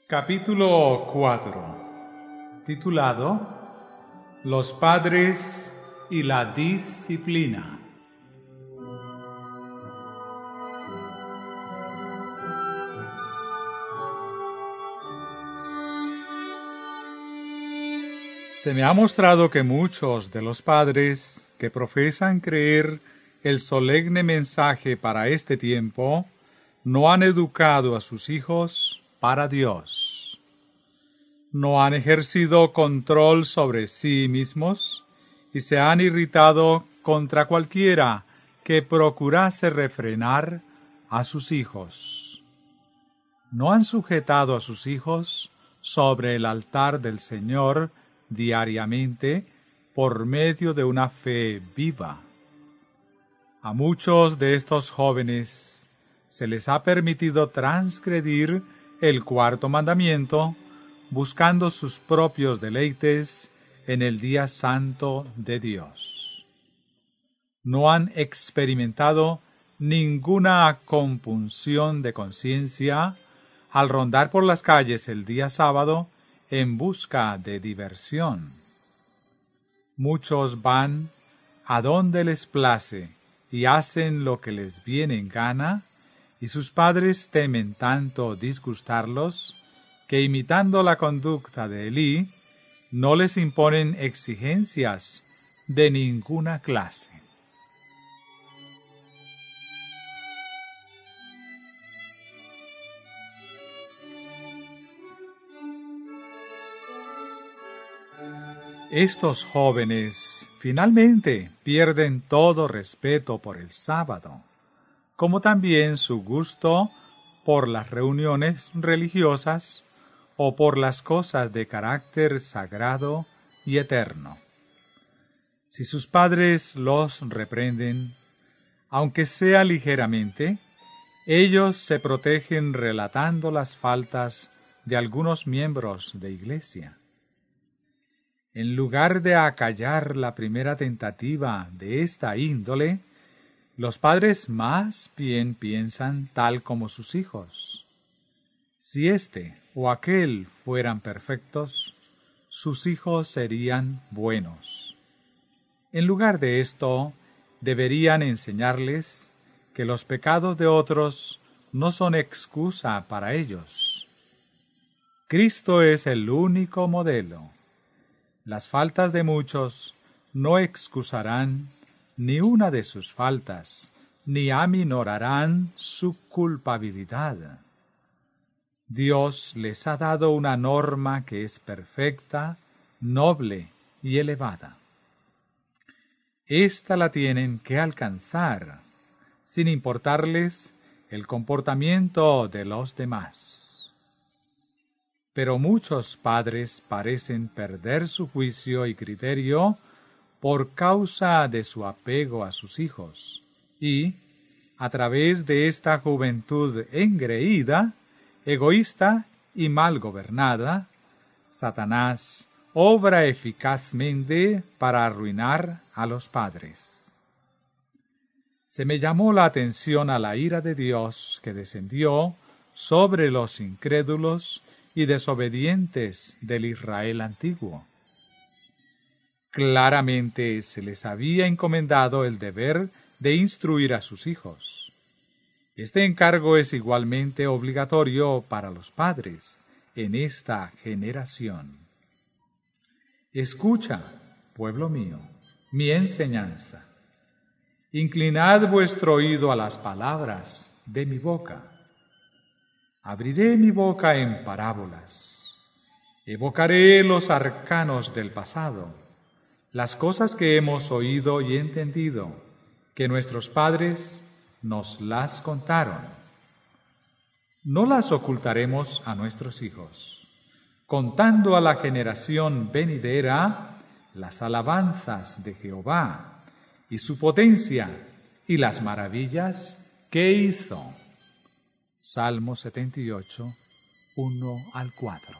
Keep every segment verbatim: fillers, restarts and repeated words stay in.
Capítulo cuatro, titulado Los padres y la disciplina. Se me ha mostrado que muchos de los padres que profesan creer el solemne mensaje para este tiempo no han educado a sus hijos para Dios. No han ejercido control sobre sí mismos y se han irritado contra cualquiera que procurase refrenar a sus hijos. No han sujetado a sus hijos sobre el altar del Señor diariamente por medio de una fe viva. A muchos de estos jóvenes se les ha permitido transgredir el cuarto mandamiento, buscando sus propios deleites en el día santo de Dios. No han experimentado ninguna compunción de conciencia al rondar por las calles el día sábado en busca de diversión. Muchos van a donde les place y hacen lo que les viene en gana, y sus padres temen tanto disgustarlos que, imitando la conducta de Elí, no les imponen exigencias de ninguna clase. Estos jóvenes finalmente pierden todo respeto por el sábado, como también su gusto por las reuniones religiosas o por las cosas de carácter sagrado y eterno. Si sus padres los reprenden, aunque sea ligeramente, ellos se protegen relatando las faltas de algunos miembros de iglesia. En lugar de acallar la primera tentativa de esta índole, los padres más bien piensan tal como sus hijos. Si éste o aquel fueran perfectos, sus hijos serían buenos. En lugar de esto, deberían enseñarles que los pecados de otros no son excusa para ellos. Cristo es el único modelo. Las faltas de muchos no excusarán ni una de sus faltas, ni aminorarán su culpabilidad. Dios les ha dado una norma que es perfecta, noble y elevada. Esta la tienen que alcanzar, sin importarles el comportamiento de los demás. Pero muchos padres parecen perder su juicio y criterio por causa de su apego a sus hijos, y, a través de esta juventud engreída, egoísta y mal gobernada, Satanás obra eficazmente para arruinar a los padres. Se me llamó la atención a la ira de Dios que descendió sobre los incrédulos y desobedientes del Israel antiguo. Claramente se les había encomendado el deber de instruir a sus hijos. Este encargo es igualmente obligatorio para los padres en esta generación. Escucha, pueblo mío, mi enseñanza. Inclinad vuestro oído a las palabras de mi boca. Abriré mi boca en parábolas. Evocaré los arcanos del pasado, las cosas que hemos oído y entendido, que nuestros padres nos las contaron. No las ocultaremos a nuestros hijos, contando a la generación venidera las alabanzas de Jehová y su potencia y las maravillas que hizo. Salmo setenta y ocho, uno al cuatro.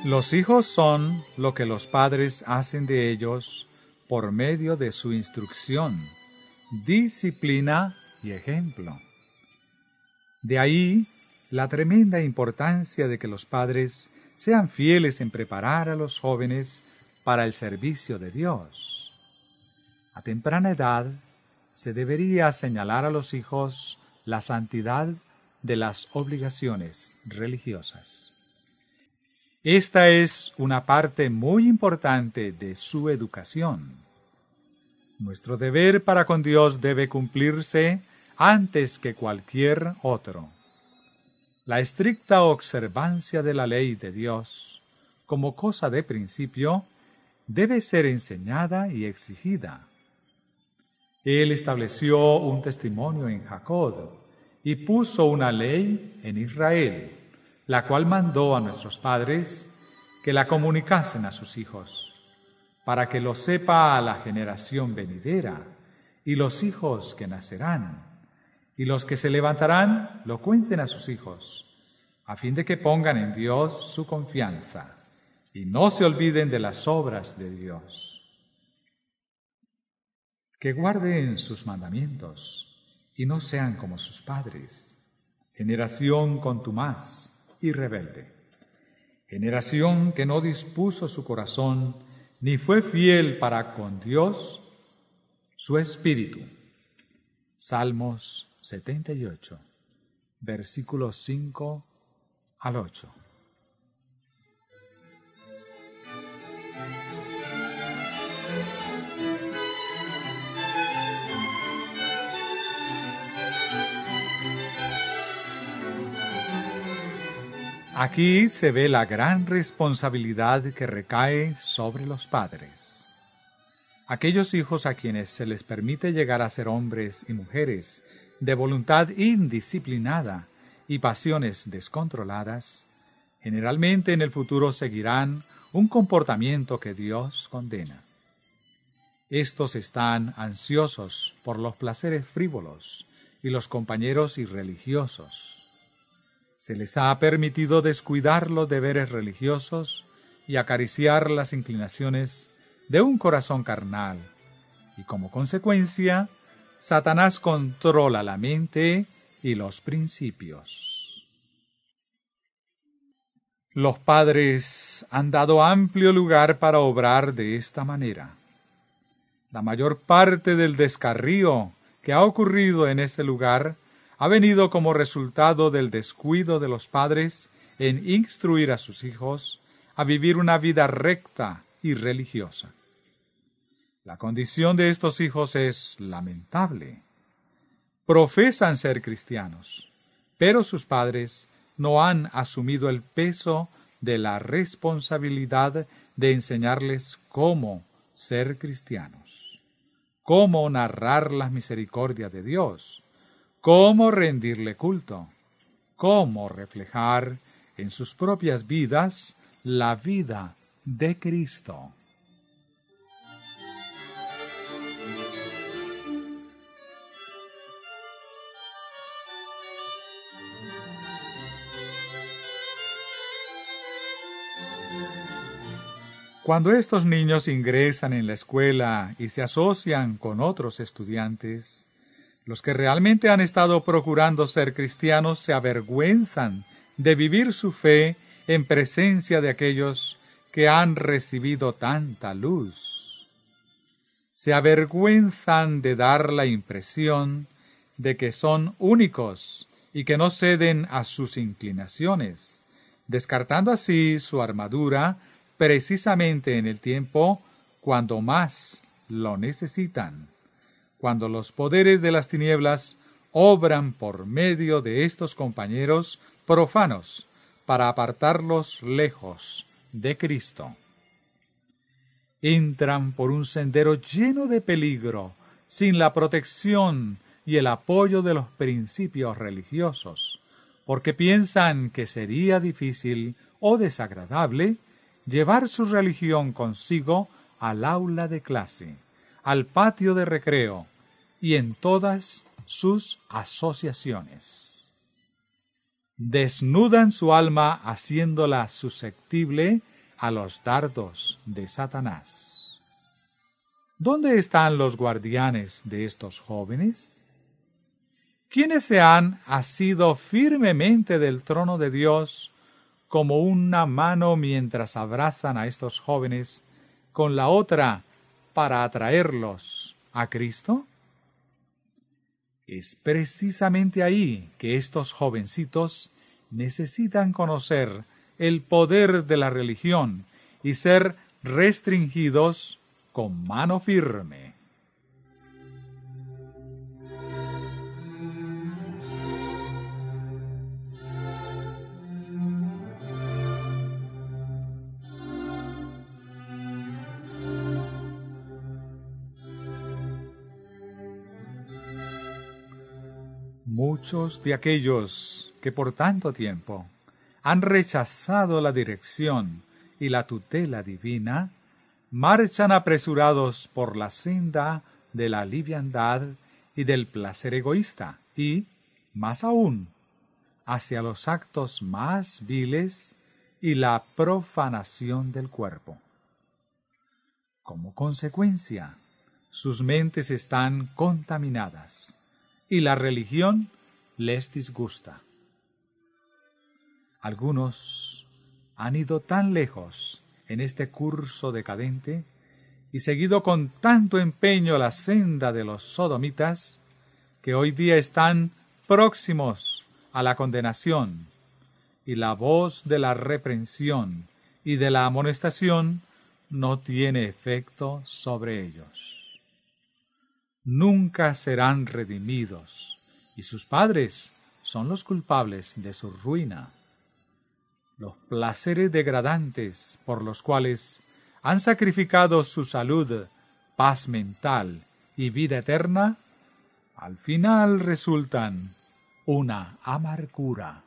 Los hijos son lo que los padres hacen de ellos por medio de su instrucción, disciplina y ejemplo. De ahí la tremenda importancia de que los padres sean fieles en preparar a los jóvenes para el servicio de Dios. A temprana edad se debería señalar a los hijos la santidad de las obligaciones religiosas. Esta es una parte muy importante de su educación. Nuestro deber para con Dios debe cumplirse antes que cualquier otro. La estricta observancia de la ley de Dios, como cosa de principio, debe ser enseñada y exigida. Él estableció un testimonio en Jacob y puso una ley en Israel, la cual mandó a nuestros padres que la comunicasen a sus hijos, para que lo sepa a la generación venidera, y los hijos que nacerán, y los que se levantarán lo cuenten a sus hijos, a fin de que pongan en Dios su confianza, y no se olviden de las obras de Dios. Que guarden sus mandamientos, y no sean como sus padres, generación contumaz y rebelde, generación que no dispuso su corazón, ni fue fiel para con Dios, su espíritu. Salmos setenta y ocho, versículos cinco al ocho. Aquí se ve la gran responsabilidad que recae sobre los padres. Aquellos hijos a quienes se les permite llegar a ser hombres y mujeres de voluntad indisciplinada y pasiones descontroladas, generalmente en el futuro seguirán un comportamiento que Dios condena. Estos están ansiosos por los placeres frívolos y los compañeros irreligiosos. Se les ha permitido descuidar los deberes religiosos y acariciar las inclinaciones de un corazón carnal, y como consecuencia, Satanás controla la mente y los principios. Los padres han dado amplio lugar para obrar de esta manera. La mayor parte del descarrío que ha ocurrido en ese lugar ha venido como resultado del descuido de los padres en instruir a sus hijos a vivir una vida recta y religiosa. La condición de estos hijos es lamentable. Profesan ser cristianos, pero sus padres no han asumido el peso de la responsabilidad de enseñarles cómo ser cristianos, cómo narrar las misericordias de Dios, cómo rendirle culto, cómo reflejar en sus propias vidas la vida de Cristo. Cuando estos niños ingresan en la escuela y se asocian con otros estudiantes, los que realmente han estado procurando ser cristianos se avergüenzan de vivir su fe en presencia de aquellos que han recibido tanta luz. Se avergüenzan de dar la impresión de que son únicos y que no ceden a sus inclinaciones, descartando así su armadura precisamente en el tiempo cuando más lo necesitan, cuando los poderes de las tinieblas obran por medio de estos compañeros profanos para apartarlos lejos de Cristo. Entran por un sendero lleno de peligro, sin la protección y el apoyo de los principios religiosos, porque piensan que sería difícil o desagradable llevar su religión consigo al aula de clase, al patio de recreo y en todas sus asociaciones. Desnudan su alma haciéndola susceptible a los dardos de Satanás. ¿Dónde están los guardianes de estos jóvenes? ¿Quiénes se han asido firmemente del trono de Dios como una mano mientras abrazan a estos jóvenes con la otra para atraerlos a Cristo? Es precisamente ahí que estos jovencitos necesitan conocer el poder de la religión y ser restringidos con mano firme. Muchos de aquellos que por tanto tiempo han rechazado la dirección y la tutela divina, marchan apresurados por la senda de la liviandad y del placer egoísta y, más aún, hacia los actos más viles y la profanación del cuerpo. Como consecuencia, sus mentes están contaminadas y la religión les disgusta. Algunos han ido tan lejos en este curso decadente y seguido con tanto empeño la senda de los sodomitas, que hoy día están próximos a la condenación, y la voz de la reprensión y de la amonestación no tiene efecto sobre ellos. Nunca serán redimidos, y sus padres son los culpables de su ruina. Los placeres degradantes por los cuales han sacrificado su salud, paz mental y vida eterna, al final resultan una amargura.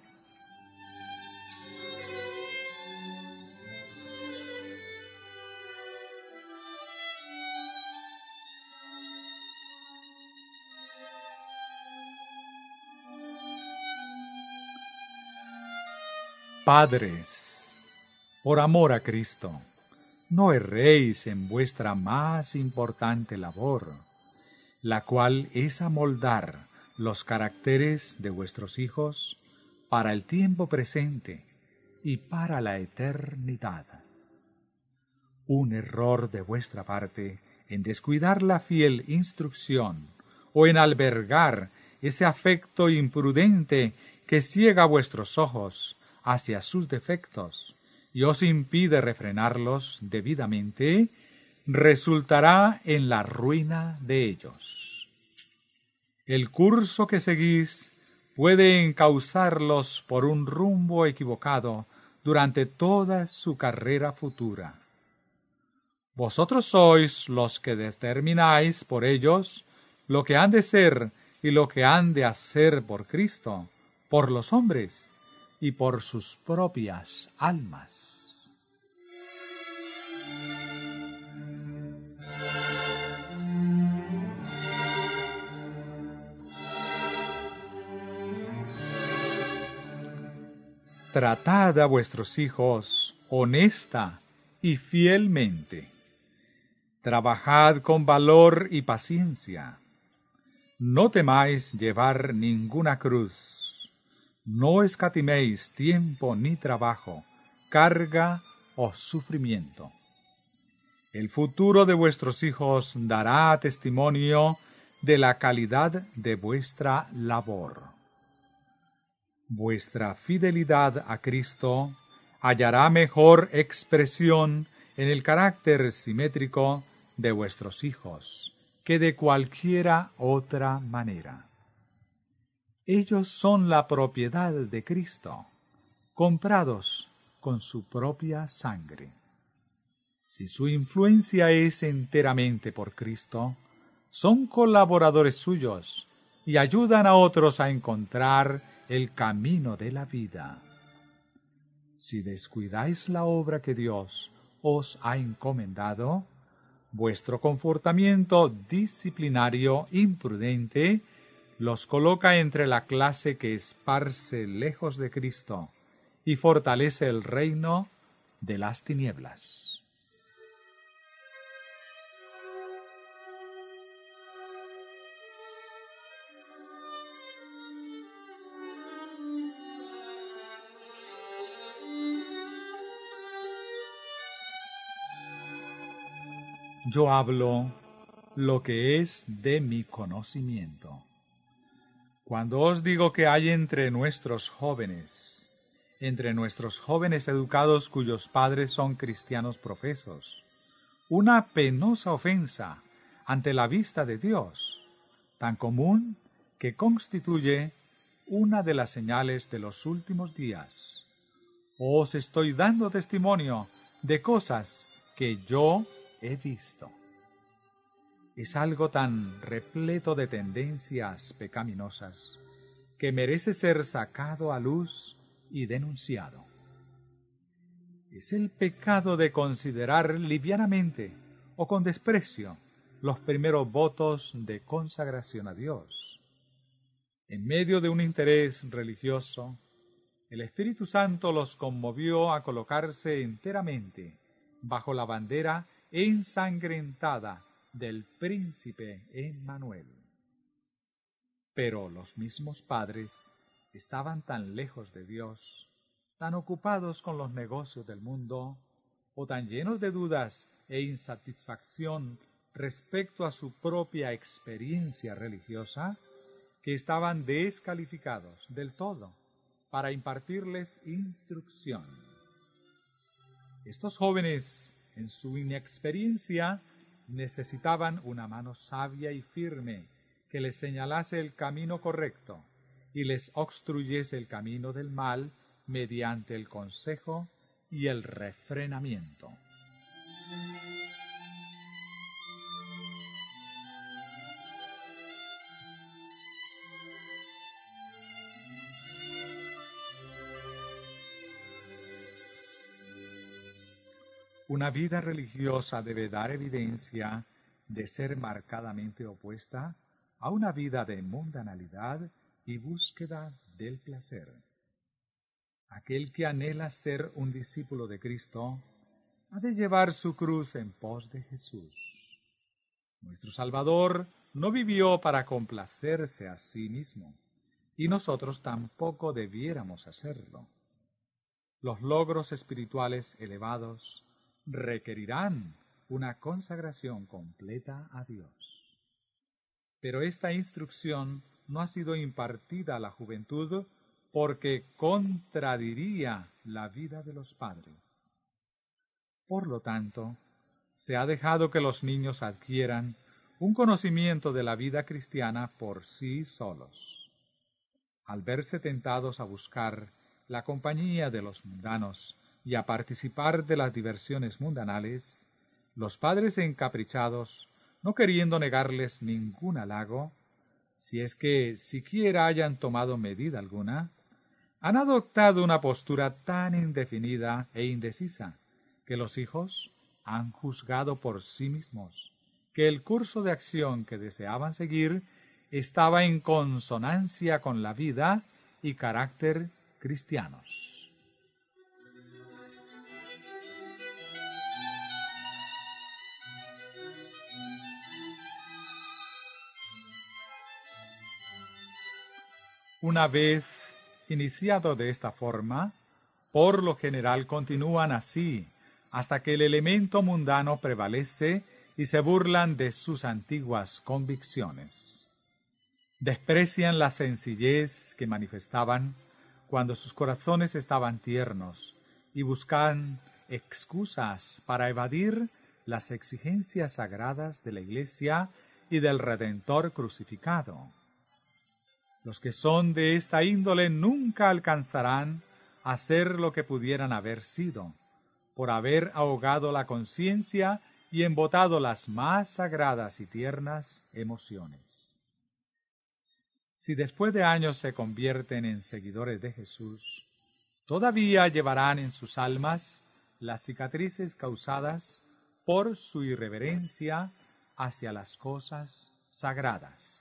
Padres, por amor a Cristo, no erréis en vuestra más importante labor, la cual es amoldar los caracteres de vuestros hijos para el tiempo presente y para la eternidad. Un error de vuestra parte en descuidar la fiel instrucción o en albergar ese afecto imprudente que ciega vuestros ojos hacia sus defectos y os impide refrenarlos debidamente, resultará en la ruina de ellos. El curso que seguís puede encauzarlos por un rumbo equivocado durante toda su carrera futura. Vosotros sois los que determináis por ellos lo que han de ser y lo que han de hacer por Cristo, por los hombres y por sus propias almas. Tratad a vuestros hijos honesta y fielmente. Trabajad con valor y paciencia. No temáis llevar ninguna cruz. No escatiméis tiempo ni trabajo, carga o sufrimiento. El futuro de vuestros hijos dará testimonio de la calidad de vuestra labor. Vuestra fidelidad a Cristo hallará mejor expresión en el carácter simétrico de vuestros hijos que de cualquiera otra manera. Ellos son la propiedad de Cristo, comprados con su propia sangre. Si su influencia es enteramente por Cristo, son colaboradores suyos y ayudan a otros a encontrar el camino de la vida. Si descuidáis la obra que Dios os ha encomendado, vuestro comportamiento disciplinario imprudente los coloca entre la clase que esparce lejos de Cristo y fortalece el reino de las tinieblas. Yo hablo lo que es de mi conocimiento. Cuando os digo que hay entre nuestros jóvenes, entre nuestros jóvenes educados cuyos padres son cristianos profesos, una penosa ofensa ante la vista de Dios, tan común que constituye una de las señales de los últimos días. Os estoy dando testimonio de cosas que yo he visto. Es algo tan repleto de tendencias pecaminosas que merece ser sacado a luz y denunciado. Es el pecado de considerar livianamente o con desprecio los primeros votos de consagración a Dios. En medio de un interés religioso, el Espíritu Santo los conmovió a colocarse enteramente bajo la bandera ensangrentada del príncipe Emmanuel. Pero los mismos padres estaban tan lejos de Dios, tan ocupados con los negocios del mundo, o tan llenos de dudas e insatisfacción respecto a su propia experiencia religiosa, que estaban descalificados del todo para impartirles instrucción. Estos jóvenes, en su inexperiencia, necesitaban una mano sabia y firme que les señalase el camino correcto y les obstruyese el camino del mal mediante el consejo y el refrenamiento. Una vida religiosa debe dar evidencia de ser marcadamente opuesta a una vida de mundanalidad y búsqueda del placer. Aquel que anhela ser un discípulo de Cristo ha de llevar su cruz en pos de Jesús. Nuestro Salvador no vivió para complacerse a sí mismo, y nosotros tampoco debiéramos hacerlo. Los logros espirituales elevados requerirán una consagración completa a Dios. Pero esta instrucción no ha sido impartida a la juventud porque contradiría la vida de los padres. Por lo tanto, se ha dejado que los niños adquieran un conocimiento de la vida cristiana por sí solos. Al verse tentados a buscar la compañía de los mundanos y a participar de las diversiones mundanales, los padres encaprichados, no queriendo negarles ningún halago, si es que siquiera hayan tomado medida alguna, han adoptado una postura tan indefinida e indecisa que los hijos han juzgado por sí mismos que el curso de acción que deseaban seguir estaba en consonancia con la vida y carácter cristianos. Una vez iniciado de esta forma, por lo general continúan así hasta que el elemento mundano prevalece y se burlan de sus antiguas convicciones. Desprecian la sencillez que manifestaban cuando sus corazones estaban tiernos y buscan excusas para evadir las exigencias sagradas de la Iglesia y del Redentor crucificado. Los que son de esta índole nunca alcanzarán a ser lo que pudieran haber sido, por haber ahogado la conciencia y embotado las más sagradas y tiernas emociones. Si después de años se convierten en seguidores de Jesús, todavía llevarán en sus almas las cicatrices causadas por su irreverencia hacia las cosas sagradas.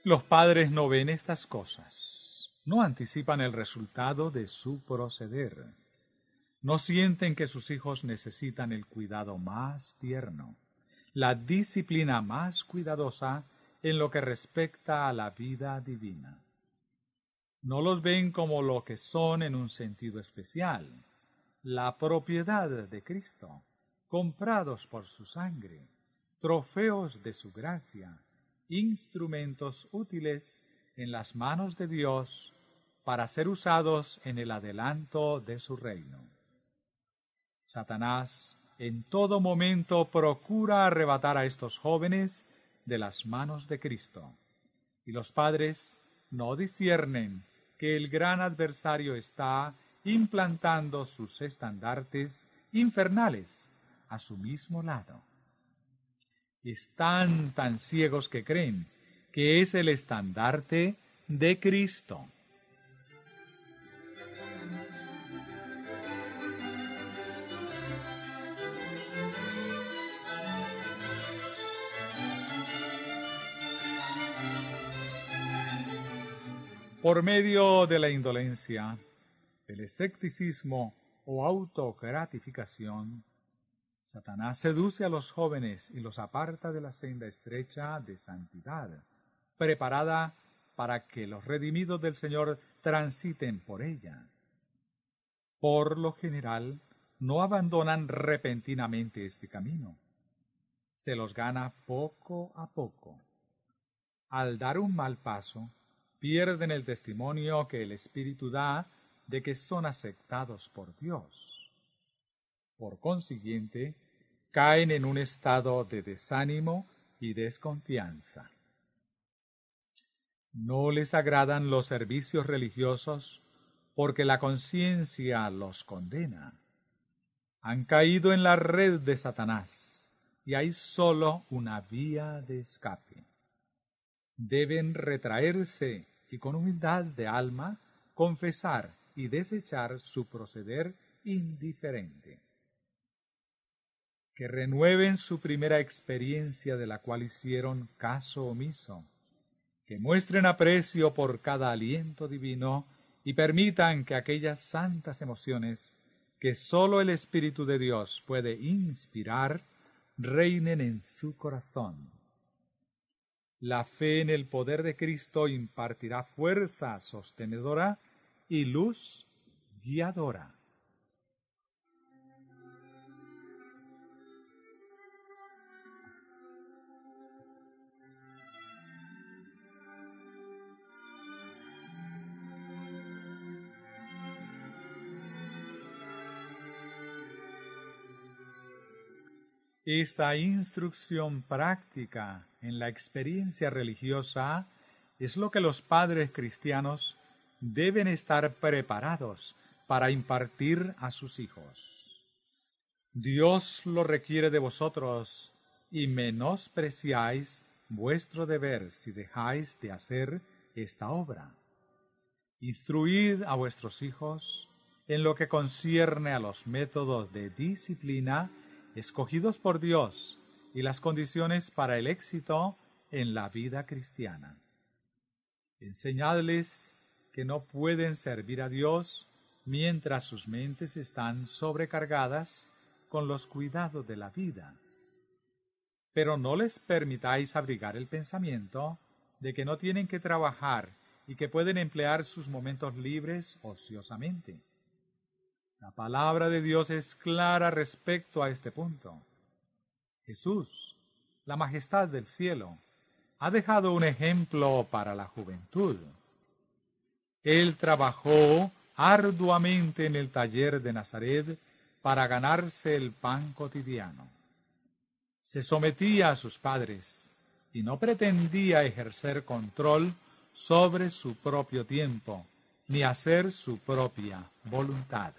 Los padres no ven estas cosas, no anticipan el resultado de su proceder, no sienten que sus hijos necesitan el cuidado más tierno, la disciplina más cuidadosa en lo que respecta a la vida divina. No los ven como lo que son en un sentido especial, la propiedad de Cristo, comprados por su sangre, trofeos de su gracia, instrumentos útiles en las manos de Dios para ser usados en el adelanto de su reino. Satanás en todo momento procura arrebatar a estos jóvenes de las manos de Cristo, y los padres no disciernen que el gran adversario está implantando sus estandartes infernales a su mismo lado. Están tan ciegos que creen que es el estandarte de Cristo. Por medio de la indolencia, el escepticismo o autogratificación, Satanás seduce a los jóvenes y los aparta de la senda estrecha de santidad, preparada para que los redimidos del Señor transiten por ella. Por lo general, no abandonan repentinamente este camino. Se los gana poco a poco. Al dar un mal paso, pierden el testimonio que el Espíritu da de que son aceptados por Dios. Por consiguiente, caen en un estado de desánimo y desconfianza. No les agradan los servicios religiosos porque la conciencia los condena. Han caído en la red de Satanás y hay sólo una vía de escape. Deben retraerse y con humildad de alma confesar y desechar su proceder indiferente. Que renueven su primera experiencia de la cual hicieron caso omiso, que muestren aprecio por cada aliento divino y permitan que aquellas santas emociones que sólo el Espíritu de Dios puede inspirar reinen en su corazón. La fe en el poder de Cristo impartirá fuerza sostenedora y luz guiadora. Esta instrucción práctica en la experiencia religiosa es lo que los padres cristianos deben estar preparados para impartir a sus hijos. Dios lo requiere de vosotros y menospreciáis vuestro deber si dejáis de hacer esta obra. Instruid a vuestros hijos en lo que concierne a los métodos de disciplina escogidos por Dios y las condiciones para el éxito en la vida cristiana. Enseñadles que no pueden servir a Dios mientras sus mentes están sobrecargadas con los cuidados de la vida. Pero no les permitáis abrigar el pensamiento de que no tienen que trabajar y que pueden emplear sus momentos libres ociosamente. La palabra de Dios es clara respecto a este punto. Jesús, la majestad del cielo, ha dejado un ejemplo para la juventud. Él trabajó arduamente en el taller de Nazaret para ganarse el pan cotidiano. Se sometía a sus padres y no pretendía ejercer control sobre su propio tiempo, ni hacer su propia voluntad.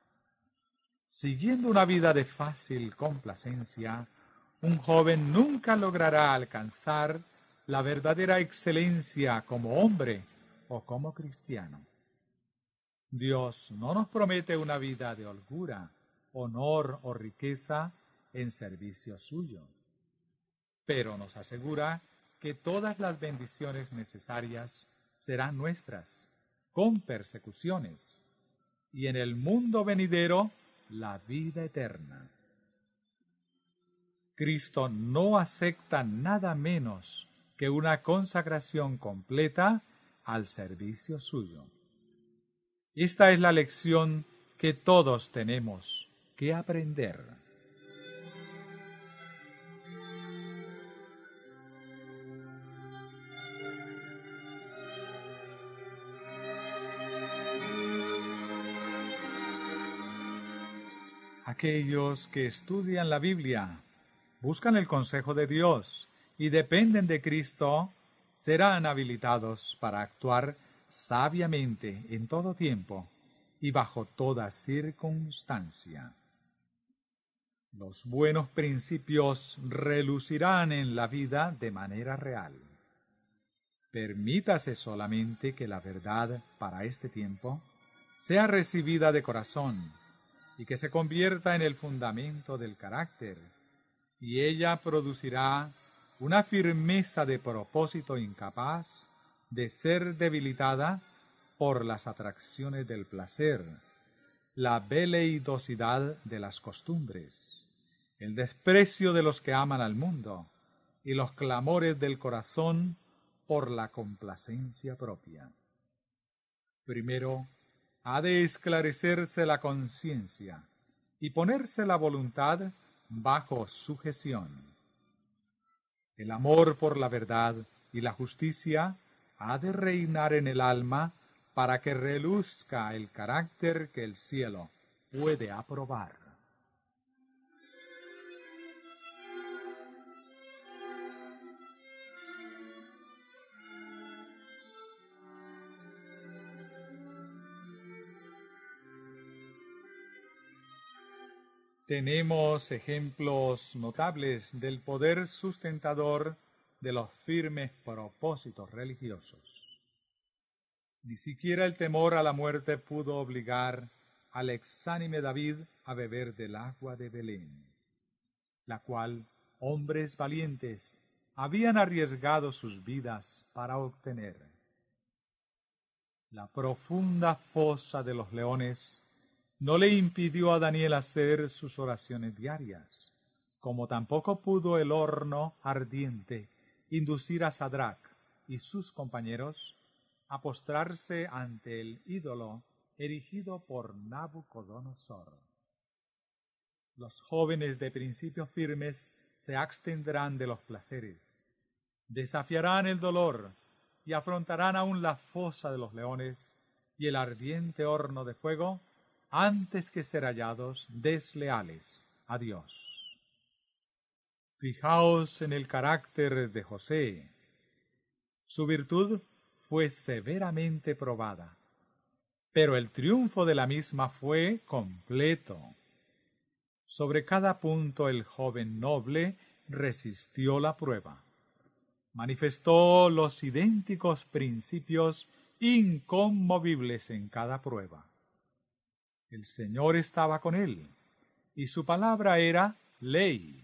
Siguiendo una vida de fácil complacencia, un joven nunca logrará alcanzar la verdadera excelencia como hombre o como cristiano. Dios no nos promete una vida de holgura, honor o riqueza en servicio suyo, pero nos asegura que todas las bendiciones necesarias serán nuestras, con persecuciones, y en el mundo venidero la vida eterna. Cristo no acepta nada menos que una consagración completa al servicio suyo. Esta es la lección que todos tenemos que aprender. Aquellos que estudian la Biblia, buscan el consejo de Dios y dependen de Cristo, serán habilitados para actuar sabiamente en todo tiempo y bajo toda circunstancia. Los buenos principios relucirán en la vida de manera real. Permítase solamente que la verdad para este tiempo sea recibida de corazón y que se convierta en el fundamento del carácter, y ella producirá una firmeza de propósito incapaz de ser debilitada por las atracciones del placer, la veleidosidad de las costumbres, el desprecio de los que aman al mundo y los clamores del corazón por la complacencia propia. Primero, ha de esclarecerse la conciencia y ponerse la voluntad bajo sujeción. El amor por la verdad y la justicia ha de reinar en el alma para que reluzca el carácter que el cielo puede aprobar. Tenemos ejemplos notables del poder sustentador de los firmes propósitos religiosos. Ni siquiera el temor a la muerte pudo obligar al exánime David a beber del agua de Belén, la cual hombres valientes habían arriesgado sus vidas para obtener. La profunda fosa de los leones no le impidió a Daniel hacer sus oraciones diarias, como tampoco pudo el horno ardiente inducir a Sadrach y sus compañeros a postrarse ante el ídolo erigido por Nabucodonosor. Los jóvenes de principios firmes se abstendrán de los placeres, desafiarán el dolor y afrontarán aún la fosa de los leones y el ardiente horno de fuego antes que ser hallados desleales a Dios. Fijaos en el carácter de José. Su virtud fue severamente probada, pero el triunfo de la misma fue completo. Sobre cada punto el joven noble resistió la prueba. Manifestó los idénticos principios inconmovibles en cada prueba. El Señor estaba con él, y su palabra era ley.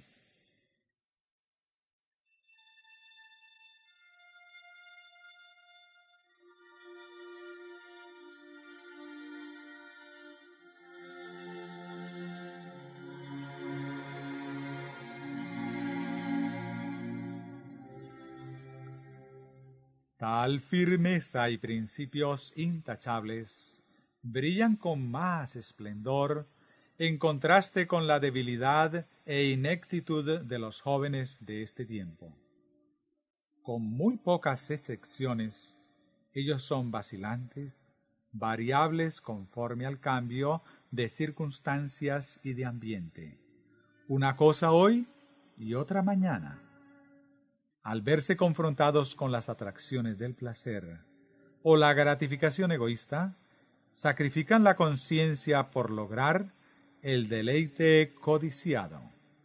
Tal firmeza y principios intachables brillan con más esplendor en contraste con la debilidad e ineptitud de los jóvenes de este tiempo. Con muy pocas excepciones, ellos son vacilantes, variables conforme al cambio de circunstancias y de ambiente. Una cosa hoy y otra mañana. Al verse confrontados con las atracciones del placer o la gratificación egoísta, sacrifican la conciencia por lograr el deleite codiciado.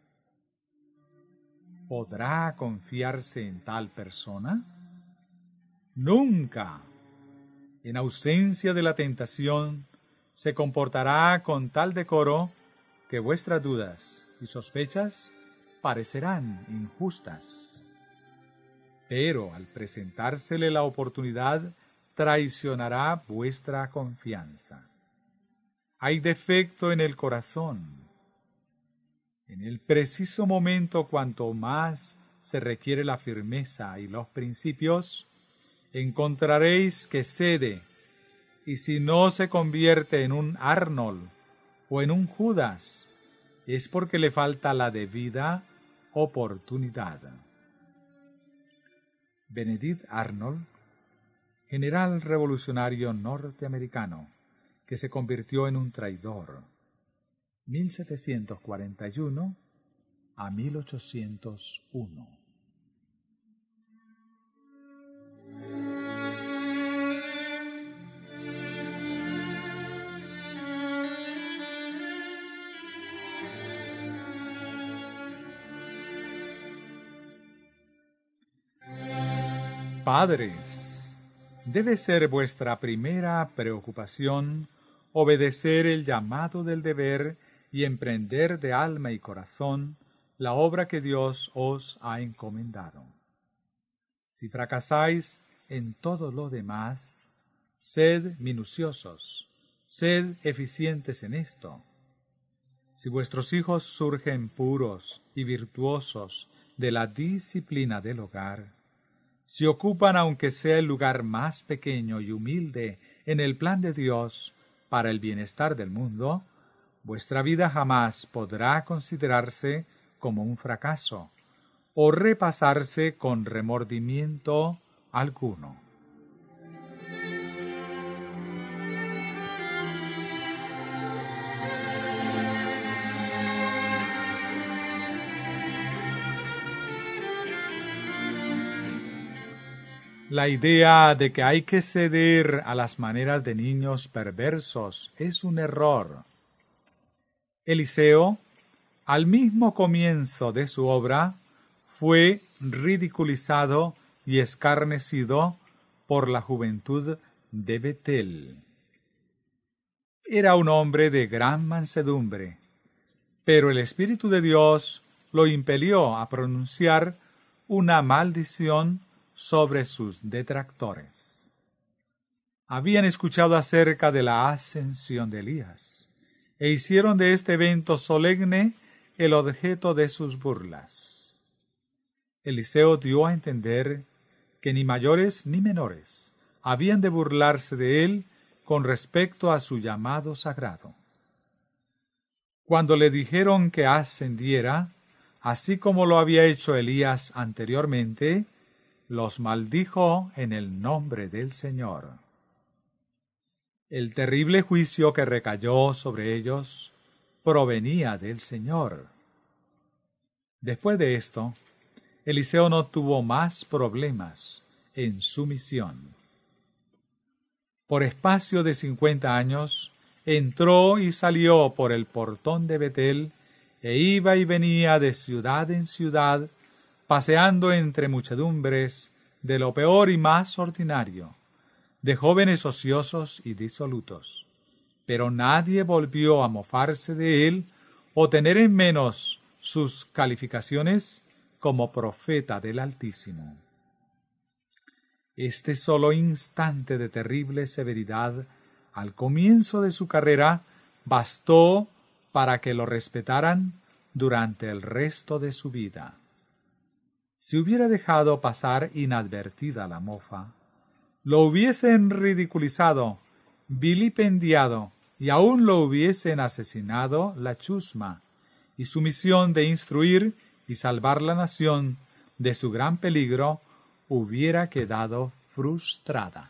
¿Podrá confiarse en tal persona? Nunca. En ausencia de la tentación, se comportará con tal decoro que vuestras dudas y sospechas parecerán injustas. pero al presentársele la oportunidad, traicionará vuestra confianza. Hay defecto en el corazón. En el preciso momento, cuanto más se requiere la firmeza y los principios, encontraréis que cede, y si no se convierte en un Arnold o en un Judas, es porque le falta la debida oportunidad. Benedict Arnold, general revolucionario norteamericano, que se convirtió en un traidor, mil setecientos cuarenta y uno a mil ochocientos uno. Padres, debe ser vuestra primera preocupación obedecer el llamado del deber y emprender de alma y corazón la obra que Dios os ha encomendado. Si fracasáis en todo lo demás, sed minuciosos, sed eficientes en esto. Si vuestros hijos surgen puros y virtuosos de la disciplina del hogar, si ocupan aunque sea el lugar más pequeño y humilde en el plan de Dios para el bienestar del mundo, vuestra vida jamás podrá considerarse como un fracaso o repasarse con remordimiento alguno. La idea de que hay que ceder a las maneras de niños perversos es un error. Eliseo, al mismo comienzo de su obra, fue ridiculizado y escarnecido por la juventud de Betel. Era un hombre de gran mansedumbre, pero el Espíritu de Dios lo impelió a pronunciar una maldición sobre sus detractores. Habían escuchado acerca de la ascensión de Elías, e hicieron de este evento solemne el objeto de sus burlas. Eliseo dio a entender que ni mayores ni menores habían de burlarse de él con respecto a su llamado sagrado. Cuando le dijeron que ascendiera, así como lo había hecho Elías anteriormente, los maldijo en el nombre del Señor. El terrible juicio que recayó sobre ellos provenía del Señor. Después de esto, Eliseo no tuvo más problemas en su misión. Por espacio de cincuenta años, entró y salió por el portón de Betel, e iba y venía de ciudad en ciudad, paseando entre muchedumbres de lo peor y más ordinario, de jóvenes ociosos y disolutos. Pero nadie volvió a mofarse de él o tener en menos sus calificaciones como profeta del Altísimo. Este solo instante de terrible severidad al comienzo de su carrera bastó para que lo respetaran durante el resto de su vida. Si hubiera dejado pasar inadvertida la mofa, lo hubiesen ridiculizado, vilipendiado y aún lo hubiesen asesinado la chusma, y su misión de instruir y salvar la nación de su gran peligro hubiera quedado frustrada.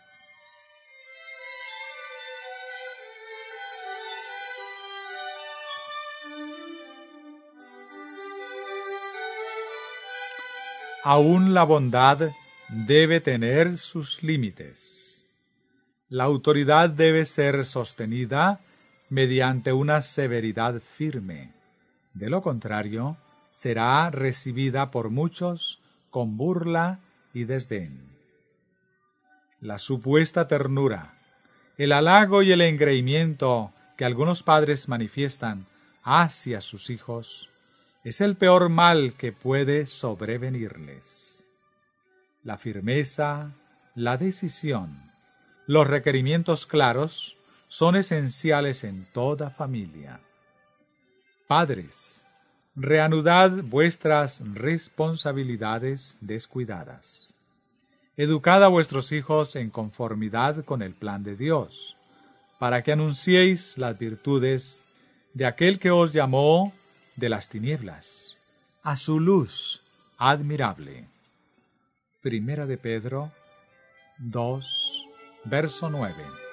Aún la bondad debe tener sus límites. La autoridad debe ser sostenida mediante una severidad firme. De lo contrario, será recibida por muchos con burla y desdén. La supuesta ternura, el halago y el engreimiento que algunos padres manifiestan hacia sus hijos es el peor mal que puede sobrevenirles. La firmeza, la decisión, los requerimientos claros son esenciales en toda familia. Padres, reanudad vuestras responsabilidades descuidadas. Educad a vuestros hijos en conformidad con el plan de Dios, para que anunciéis las virtudes de aquel que os llamó de las tinieblas a su luz admirable. Primera de Pedro dos, verso nueve.